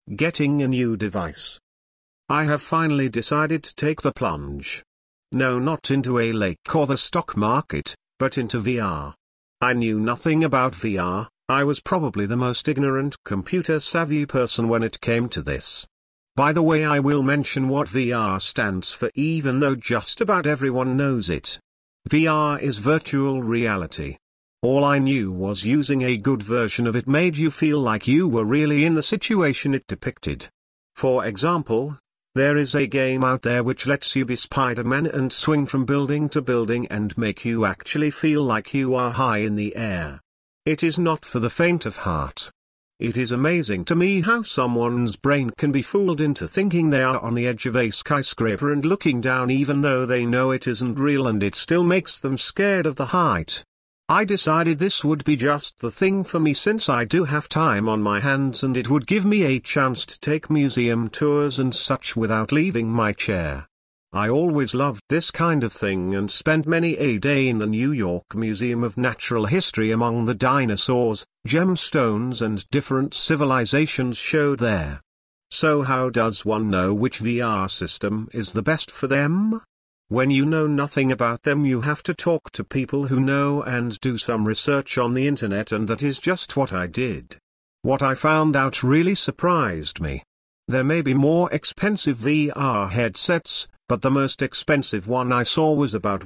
Getting a new device. I have finally decided to take the plunge. No, not into a lake or the stock market, but into VR. I knew nothing about VR. I was probably the most ignorant computer-savvy person when it came to this. By the way, I will mention what VR stands for even though just about everyone knows it. VR is virtual reality. All I knew was using a good version of it made you feel like you were really in the situation it depicted. For example, there is a game out there which lets you be Spider-Man and swing from building to building and make you actually feel like you are high in the air. It is not for the faint of heart. It is amazing to me how someone's brain can be fooled into thinking they are on the edge of a skyscraper and looking down even though they know it isn't real, and it still makes them scared of the height. I decided this would be just the thing for me since I do have time on my hands and it would give me a chance to take museum tours and such without leaving my chair. I always loved this kind of thing and spent many a day in the New York Museum of Natural History among the dinosaurs, gemstones and different civilizations showed there. So how does one know which VR system is the best for them? When you know nothing about them, you have to talk to people who know and do some research on the internet, and that is just what I did. What I found out really surprised me. There may be more expensive VR headsets, but the most expensive one I saw was about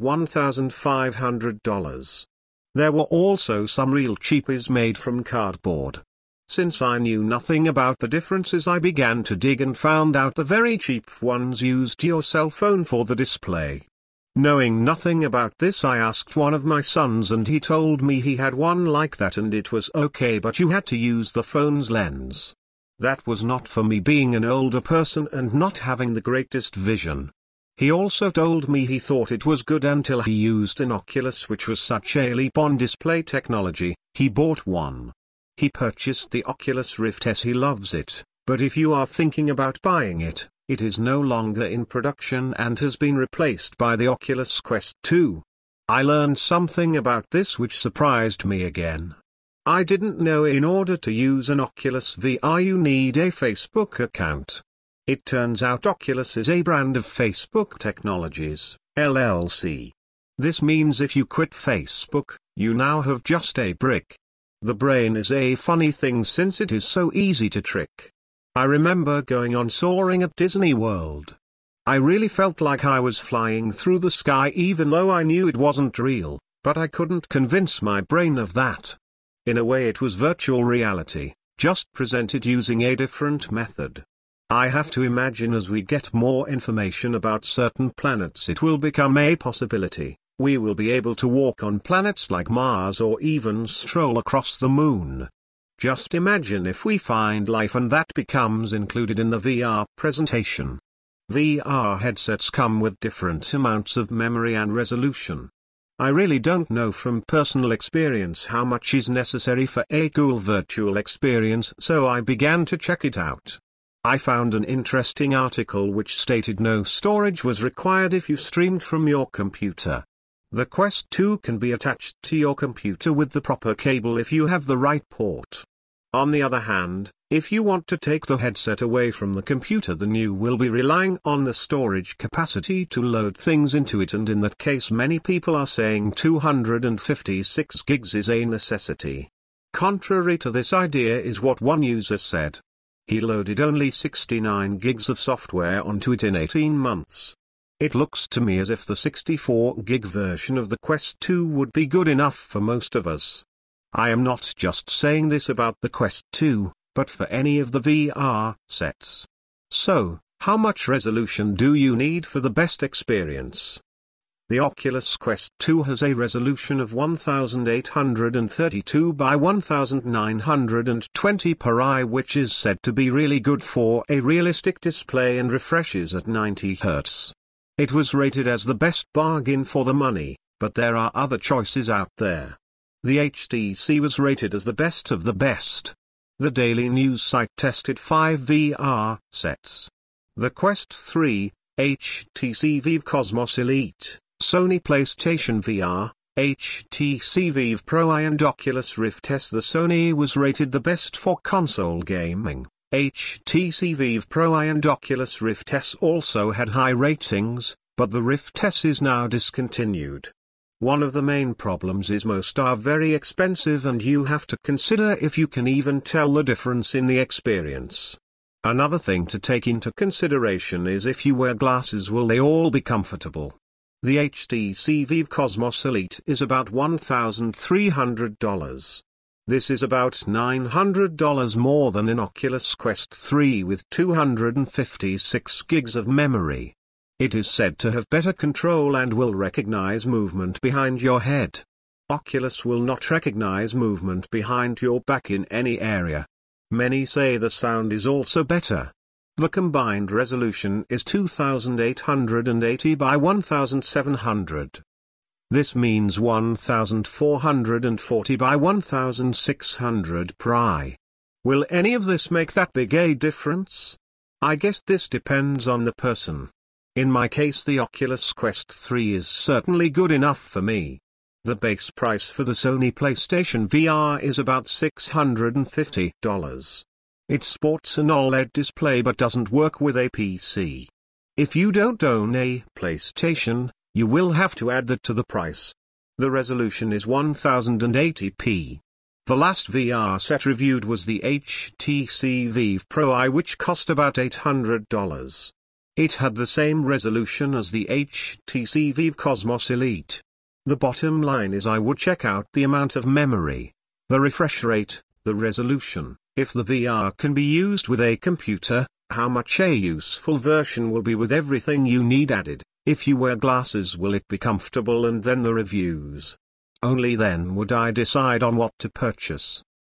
$1,500. There were also some real cheapies made from cardboard. Since I knew nothing about the differences, I began to dig and found out the very cheap ones used your cell phone for the display. Knowing nothing about this, I asked one of my sons and he told me he had one like that and it was okay, but you had to use the phone's lens. That was not for me, being an older person and not having the greatest vision. He also told me he thought it was good until he used an Oculus, which was such a leap on display technology. He bought one. He purchased the Oculus Rift S. He loves it, but if you are thinking about buying it, it is no longer in production and has been replaced by the Oculus Quest 2. I learned something about this which surprised me again. I didn't know in order to use an Oculus VR you need a Facebook account. It turns out Oculus is a brand of Facebook Technologies, LLC. This means if you quit Facebook, you now have just a brick. The brain is a funny thing since it is so easy to trick. I remember going on soaring at Disney World. I really felt like I was flying through the sky even though I knew it wasn't real, but I couldn't convince my brain of that. In a way it was virtual reality, just presented using a different method. I have to imagine as we get more information about certain planets it will become a possibility. We will be able to walk on planets like Mars or even stroll across the moon. Just imagine if we find life and that becomes included in the VR presentation. VR headsets come with different amounts of memory and resolution. I really don't know from personal experience how much is necessary for a cool virtual experience, so I began to check it out. I found an interesting article which stated no storage was required if you streamed from your computer. The Quest 2 can be attached to your computer with the proper cable if you have the right port. On the other hand, if you want to take the headset away from the computer, the new will be relying on the storage capacity to load things into it, and in that case many people are saying 256 gigs is a necessity. Contrary to this idea is what one user said. He loaded only 69 gigs of software onto it in 18 months. It looks to me as if the 64 gig version of the Quest 2 would be good enough for most of us. I am not just saying this about the Quest 2, but for any of the VR sets. So, how much resolution do you need for the best experience? The Oculus Quest 2 has a resolution of 1832 by 1920 per eye, which is said to be really good for a realistic display and refreshes at 90 Hz. It was rated as the best bargain for the money, but there are other choices out there. The HTC was rated as the best of the best. The Daily News site tested 5 VR sets. The Quest 3, HTC Vive Cosmos Elite, Sony PlayStation VR, HTC Vive Pro I and Oculus Rift S. The Sony was rated the best for console gaming, HTC Vive Pro I and Oculus Rift S also had high ratings, but the Rift S is now discontinued. One of the main problems is most are very expensive and you have to consider if you can even tell the difference in the experience. Another thing to take into consideration is if you wear glasses, will they all be comfortable? The HTC Vive Cosmos Elite is about $1,300. This is about $900 more than an Oculus Quest 3 with 256 gigs of memory. It is said to have better control and will recognize movement behind your head. Oculus will not recognize movement behind your back in any area. Many say the sound is also better. The combined resolution is 2880 by 1700. This means 1440 by 1600 pri. Will any of this make that big a difference? I guess this depends on the person. In my case, the Oculus Quest 3 is certainly good enough for me. The base price for the Sony PlayStation VR is about $650. It sports an OLED display but doesn't work with a PC. If you don't own a PlayStation, you will have to add that to the price. The resolution is 1080p. The last VR set reviewed was the HTC Vive Pro I, which cost about $800. It had the same resolution as the HTC Vive Cosmos Elite. The bottom line is I would check out the amount of memory, the refresh rate, the resolution, if the VR can be used with a computer, how much a useful version will be with everything you need added. If you wear glasses, will it be comfortable, and then the reviews. Only then would I decide on what to purchase.